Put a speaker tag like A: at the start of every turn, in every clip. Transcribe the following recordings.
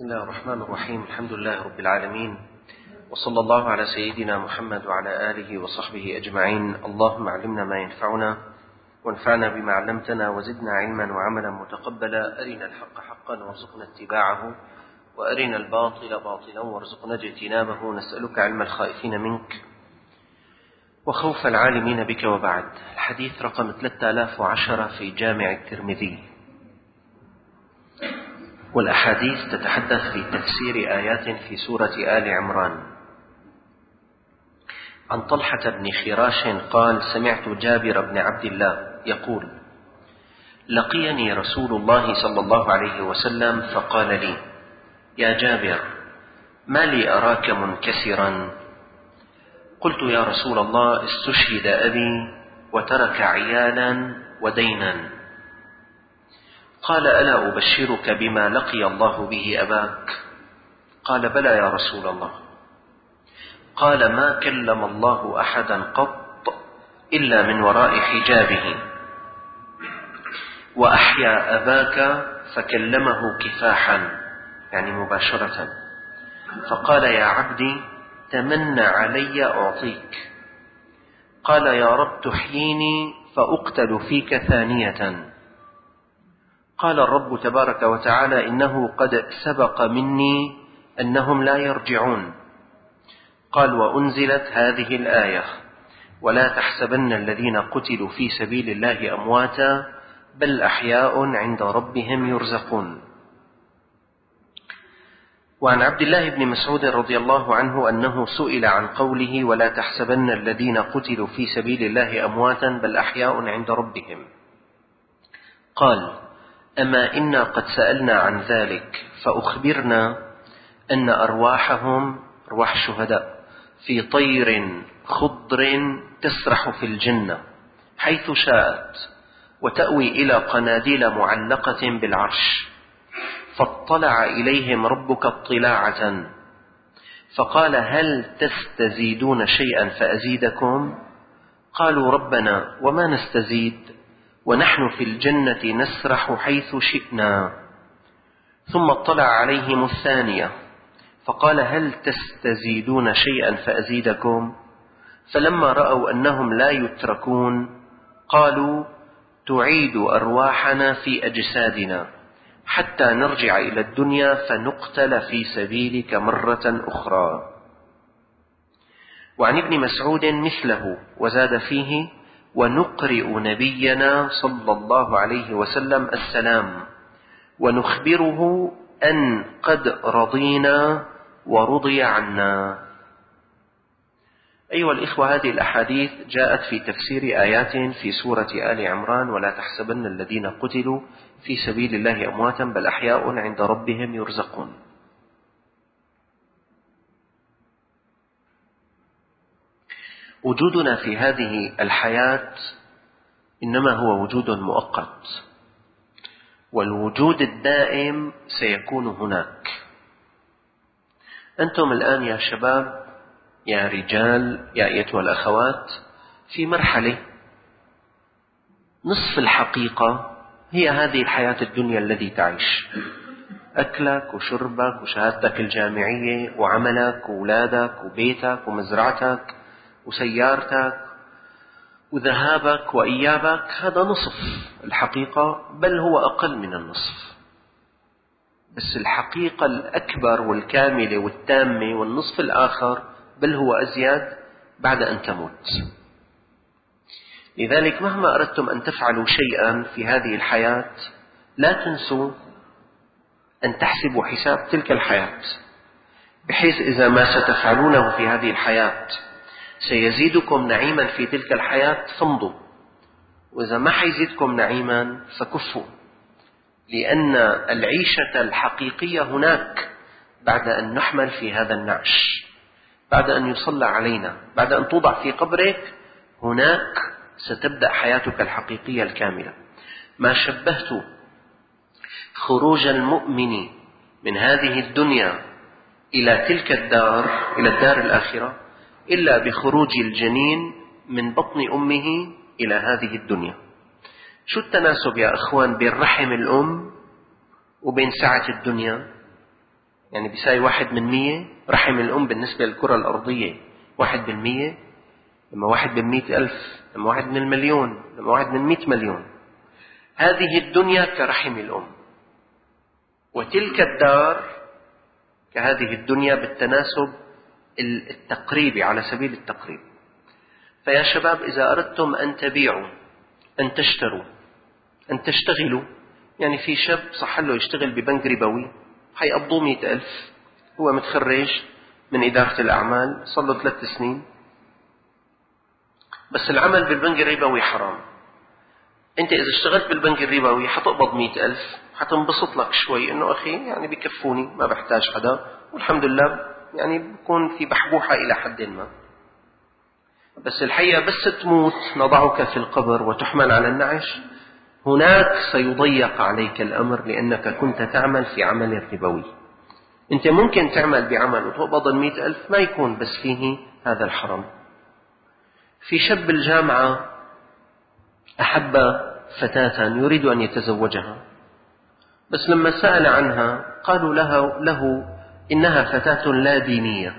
A: بسم الله الرحمن الرحيم. الحمد لله رب العالمين، وصلى الله على سيدنا محمد وعلى آله وصحبه أجمعين. اللهم علمنا ما ينفعنا وانفعنا بما علمتنا وزدنا علما وعملا متقبلا. أرنا الحق حقا وارزقنا اتباعه، وأرنا الباطل باطلا وارزقنا اجتنابه. نسألك علم الخائفين منك وخوف العالمين بك. وبعد. الحديث رقم 3010 في جامع الترمذي، والأحاديث تتحدث في تفسير آيات في سورة آل عمران. عن طلحة بن خراش قال: سمعت جابر بن عبد الله يقول: لقيني رسول الله صلى الله عليه وسلم فقال لي: يا جابر، ما لي أراك منكسرا؟ قلت: يا رسول الله، استشهد أبي وترك عيالا ودينا. قال: ألا أبشرك بما لقي الله به أباك؟ قال: بلى يا رسول الله. قال: ما كلم الله أحدا قط إلا من وراء حجابه، وأحيا أباك فكلمه كفاحا، يعني مباشرة، فقال: يا عبدي، تمنى علي أعطيك. قال: يا رب، تحييني فأقتل فيك ثانية. قال الرب تبارك وتعالى: إنه قد سبق مني أنهم لا يرجعون. قال: وأنزلت هذه الآية: ولا تحسبن الذين قتلوا في سبيل الله أمواتا بل أحياء عند ربهم يرزقون. وعن عبد الله بن مسعود رضي الله عنه أنه سئل عن قوله: ولا تحسبن الذين قتلوا في سبيل الله أمواتا بل أحياء عند ربهم، قال: أما إنا قد سألنا عن ذلك فأخبرنا أن أرواحهم، أرواح الشهداء، في طير خضر تسرح في الجنة حيث شاءت، وتأوي إلى قناديل معلقة بالعرش. فاطلع إليهم ربك اطلاعة فقال: هل تستزيدون شيئا فأزيدكم؟ قالوا: ربنا، وما نستزيد ونحن في الجنة نسرح حيث شئنا. ثم اطلع عليهم الثانية فقال: هل تستزيدون شيئا فأزيدكم؟ فلما رأوا أنهم لا يتركون قالوا: تعيد أرواحنا في أجسادنا حتى نرجع إلى الدنيا فنقتل في سبيلك مرة أخرى. وعن ابن مسعود مثله، وزاد فيه: ونقرئ نبينا صلى الله عليه وسلم السلام ونخبره أن قد رضينا ورضي عنا. أيها الإخوة، هذه الأحاديث جاءت في تفسير آيات في سورة آل عمران: ولا تحسبن الذين قتلوا في سبيل الله أمواتا بل أحياء عند ربهم يرزقون. وجودنا في هذه الحياة إنما هو وجود مؤقت، والوجود الدائم سيكون هناك. أنتم الآن يا شباب، يا رجال، يا أيتها الأخوات، في مرحلة نصف الحقيقة هي هذه الحياة الدنيا التي تعيش، أكلك وشربك وشهادتك الجامعية وعملك وولادك وبيتك ومزرعتك وسيارتك وذهابك وإيابك، هذا نصف الحقيقة، بل هو أقل من النصف. بس الحقيقة الأكبر والكاملة والتامة والنصف الآخر بل هو أزيد بعد أن تموت. لذلك مهما أردتم أن تفعلوا شيئا في هذه الحياة لا تنسوا أن تحسبوا حساب تلك الحياة، بحيث إذا ما ستفعلونه في هذه الحياة سيزيدكم نعيما في تلك الحياة فامضوا، وإذا ما حيزيدكم نعيما فكفوا، لأن العيشة الحقيقية هناك بعد أن نحمل في هذا النعش، بعد أن يصلى علينا، بعد أن توضع في قبرك، هناك ستبدأ حياتك الحقيقية الكاملة. ما شبهت خروج المؤمن من هذه الدنيا إلى تلك الدار، إلى الدار الآخرة، إلا بخروج الجنين من بطن أمه إلى هذه الدنيا. شو التناسب يا أخوان بين رحم الأم وبين سعة الدنيا؟ يعني بيساوي 1/100. رحم الأم بالنسبة للكرة الأرضية 1%، لما 1/100,000، لما 1/1,000,000، لما 1/100,000,000. هذه الدنيا كرحم الأم، وتلك الدار كهذه الدنيا بالتناسب التقريبي على سبيل التقريب. فيا شباب، إذا أردتم أن تبيعوا، أن تشتروا، أن تشتغلوا، يعني في شاب صح له يشتغل ببنك ربوي حيقبضوه 100,000، هو متخرج من إدارة الأعمال صار له 3 سنين، بس العمل بالبنك الربوي حرام. أنت إذا اشتغلت بالبنك الربوي حتقبض 100,000، حتنبسط لك شوي إنه أخي يعني بكفوني ما بحتاج حدا، والحمد لله يعني بكون في بحبوحة إلى حد ما. بس الحقيقة بس تموت نضعك في القبر وتحمل على النعش، هناك سيضيق عليك الأمر لأنك كنت تعمل في عمل ربوي. أنت ممكن تعمل بعمل وتقبض 100,000 ما يكون بس فيه هذا الحرام. في شاب الجامعة أحب فتاة يريد أن يتزوجها، بس لما سأل عنها قالوا له إنها فتاة لا دينية،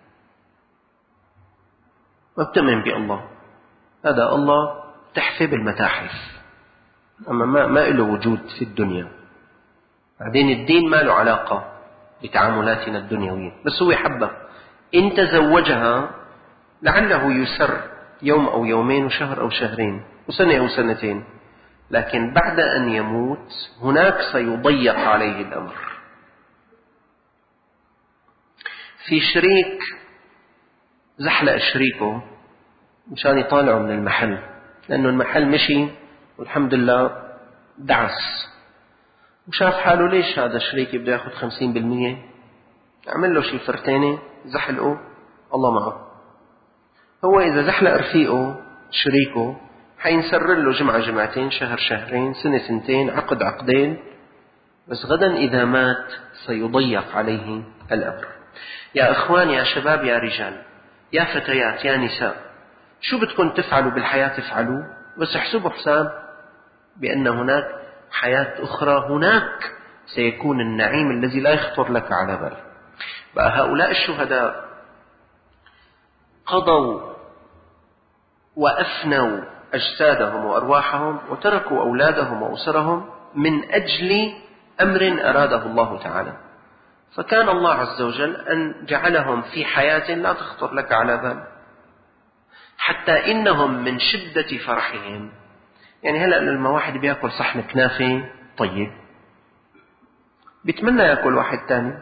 A: ما بتؤمن بالله، هذا الله تحفة بالمتاحف، أما ما له وجود في الدنيا. بعدين الدين ما له علاقة بتعاملاتنا الدنيوية، بس هو حبها. إن تزوجها لعله يسر يوم أو يومين وشهر أو شهرين وسنة أو سنتين، لكن بعد أن يموت هناك سيضيق عليه الأمر. في شريك زحلق شريكه مشان يطالعه من المحل، لأنه المحل مشي والحمد لله دعس، وشاف حاله ليش هذا شريكي بده ياخذ 50%، عمل له شي فرتيني زحلقه الله معه. هو إذا زحلق رفيقه شريكه حينسر له جمعة جمعتين، شهر شهرين، سنة سنتين، عقد عقدين، بس غدا إذا مات سيضيق عليه الأمر. يا إخوان، يا شباب، يا رجال، يا فتيات، يا نساء، شو بدكم تفعلوا بالحياة تفعلوا، بس احسبوا حساب بأن هناك حياة أخرى، هناك سيكون النعيم الذي لا يخطر لك على بال. هؤلاء الشهداء قضوا وأفنوا أجسادهم وأرواحهم وتركوا أولادهم وأسرهم من أجل أمر أراده الله تعالى، فكان الله عز وجل أن جعلهم في حياة لا تخطر لك على بال، حتى إنهم من شدة فرحهم، يعني هلأ لما واحد بيأكل صحن كنافة طيب بيتمنى يأكل واحد تاني،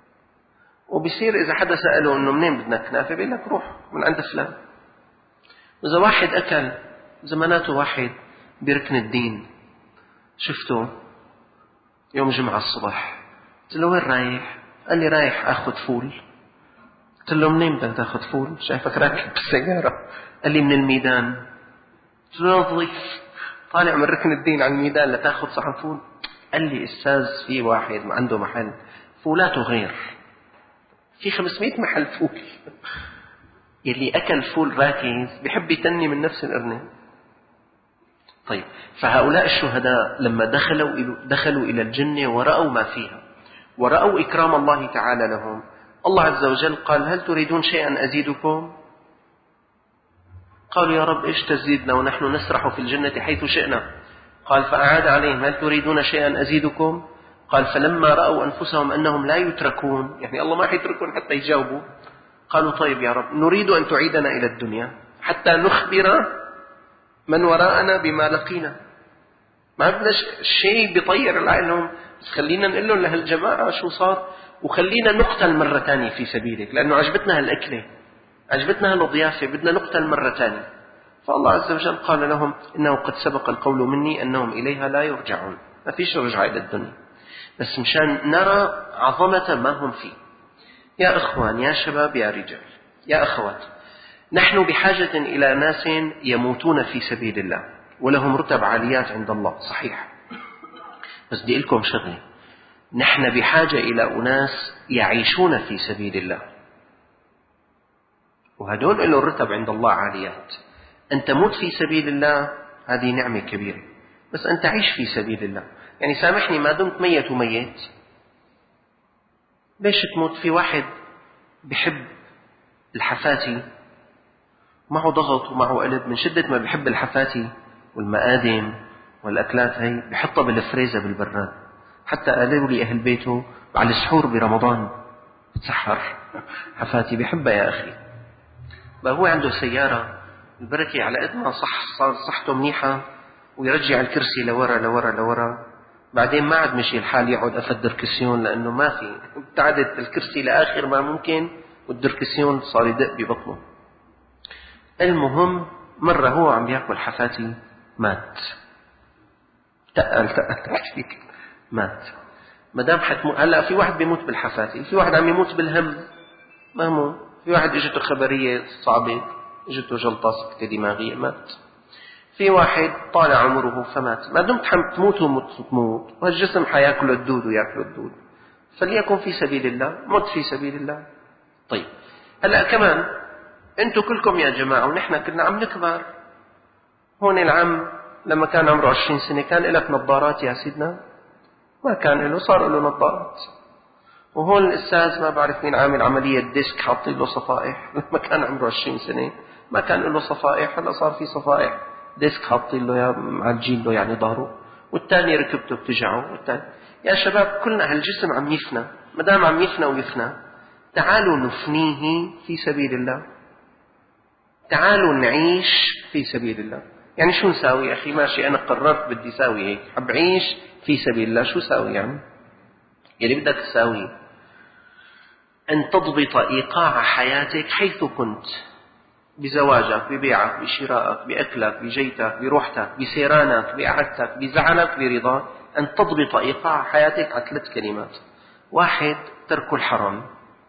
A: وبيصير إذا حدا سأله إنه منين بدنا كنافة بيقول لك روح من عند فلان. إذا واحد أكل زماناته واحد بركن الدين شفته يوم جمعة الصبح، قلت له وين رايح؟ قال لي رايح أخذ فول. قلت له منين بدك تأخذ فول؟ شايفك راكب بالسيارة. قال لي من الميدان. قلت له نظيف طالع من ركن الدين على الميدان لتأخذ صحن فول؟ قال لي أستاذ في واحد عنده محل فولاته غير، في 500 محل فول، يلي أكل فول راكز بيحب يتني من نفس الأرنب. طيب، فهؤلاء الشهداء لما دخلوا إلى الجنة ورأوا ما فيها ورأوا إكرام الله تعالى لهم، الله عز وجل قال هل تريدون شيئا أزيدكم؟ قالوا يا رب إيش تزيدنا ونحن نسرح في الجنة حيث شئنا؟ قال فأعاد عليهم هل تريدون شيئا أزيدكم؟ قال فلما رأوا أنفسهم أنهم لا يتركون، يعني الله ما حيتركون حتى يجاوبوا، قالوا طيب يا رب نريد أن تعيدنا إلى الدنيا حتى نخبر من وراءنا بما لقينا. ما بدنا شيء بيطير العقلهم، بس خلينا نقول لهم لهالجماعة شو صار، وخلينا نقتل مرة تانية في سبيلك، لأنه عجبتنا هالأكلة، عجبتنا هالضيافة، بدنا نقتل مرة تانية. فالله عز وجل قال لهم إنه قد سبق القول مني أنهم إليها لا يرجعون، ما فيش رجعة إلى الدنيا، بس مشان نرى عظمة ما هم فيه. يا إخوان، يا شباب، يا رجال، يا أخوات، نحن بحاجة إلى ناس يموتون في سبيل الله ولهم رتب عاليات عند الله، صحيح، بس بدي لكم شغلة، نحن بحاجة إلى أناس يعيشون في سبيل الله، وهدول له رتب عند الله عاليات. أن تموت في سبيل الله هذه نعمة كبيرة، بس أن تعيش في سبيل الله، يعني سامحني ما دمت ميت وميت ليش تموت؟ في واحد بحب الحفاتي، معه ضغط ومعه قلب، من شدة ما بحب الحفاتي والمقادم والأكلات هي بحطها بالفريزة بالبراد. حتى قالوا لي أهل بيته على السحور برمضان بتسحر حفاتي، بحبها يا أخي. بقى هو عنده سيارة، البركة على قد ما صار صحته منيحة ويرجع الكرسي لورا لورا لورا، بعدين ما عاد مشي الحال يقعد أفد دركسيون، لأنه ما في، ابتعدت الكرسي لآخر ما ممكن والدركسيون صار يدق ببطنه. المهم مرة هو عم بياكل حفاتي مات، تقل فيك مات. مدام حتموت هلا، في واحد بيموت بالحفاتي، في واحد عم يموت بالهم، ما هو في واحد اجته خبرية صعبة، اجته جلطة سكتة دماغية مات. في واحد طال عمره فمات. ما دمت تموت تموت، والجسم حياكل الدود وياكل الدود، فليكن في سبيل الله، مت في سبيل الله. طيب هلا كمان انتم كلكم يا جماعة ونحن كنا عم نكبر. هون العم لما كان عمره 20 سنة كان لك نظارات يا سيدنا؟ ما كان له، صار له نظارات. وهون الأستاذ ما بعرف مين عامل عملية ديسك حاطين له صفائح، لما كان عمره 20 سنة ما كان له صفائح، هلا صار في صفائح ديسك حاطين له يا معالجين له يعني ظهره، والثاني ركبته بتجعه، والثاني. يا شباب كلنا هالجسم عم يفنى، ما دام عم يفنى ويفنى تعالوا نفنيه في سبيل الله، تعالوا نعيش في سبيل الله. يعني شو نساوي يا أخي؟ ماشي أنا قررت بدي ساوي هيك، حب عيش في سبيل الله، شو ساوي يعني؟ يلي بدك تساوي أن تضبط إيقاع حياتك حيث كنت، بزواجك، ببيعك، بشرائك، بأكلك، بجيتك، بروحتك، بسيرانك، بقعدتك، بزعلك، برضاك، أن تضبط إيقاع حياتك على 3 كلمات. 1 ترك الحرام.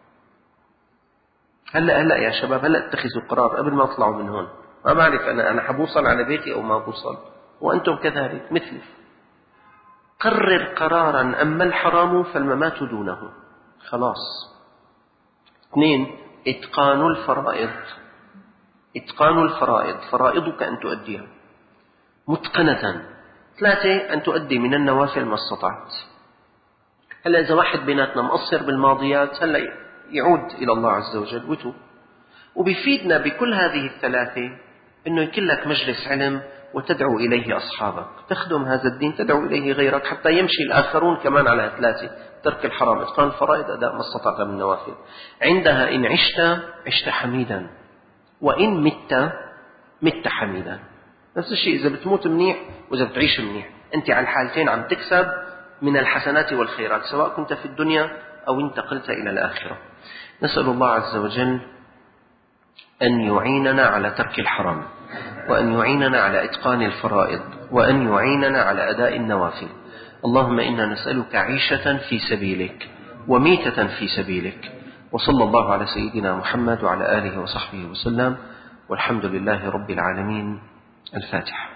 A: هلا يا شباب، هلا اتخذوا قرار قبل ما تطلعوا من هون. ما بعرف أنا حبوصل على بيتي أو ما بوصل، وأنتم كذلك مثلي. قرر قرارا، أما الحرام فالممات دونه، خلاص. 2 إتقان الفرائض. إتقان الفرائض، فرائضك أن تؤديها متقنة. 3 أن تؤدي من النوافل ما استطعت. هلا إذا واحد بيناتنا مقصر بالماضيات، هلا يعود إلى الله عز وجل ويتوب. وبيفيدنا بكل هذه ال3 أنه يكون لك مجلس علم وتدعو إليه أصحابك، تخدم هذا الدين، تدعو إليه غيرك حتى يمشي الآخرون كمان على 3: ترك الحرام، إتقان الفرائض، أداء ما استطعت من النوافل. عندها إن عشت حميدا، وإن مت حميدا. نفس الشيء إذا بتموت منيح وإذا بتعيش منيح، أنت على الحالتين عم تكسب من الحسنات والخيرات، سواء كنت في الدنيا أو انتقلت إلى الآخرة. نسأل الله عز وجل أن يعيننا على ترك الحرام، وأن يعيننا على إتقان الفرائض، وأن يعيننا على أداء النوافل. اللهم إنا نسألك عيشة في سبيلك وميتة في سبيلك. وصلى الله على سيدنا محمد وعلى آله وصحبه وسلم، والحمد لله رب العالمين. الفاتحة.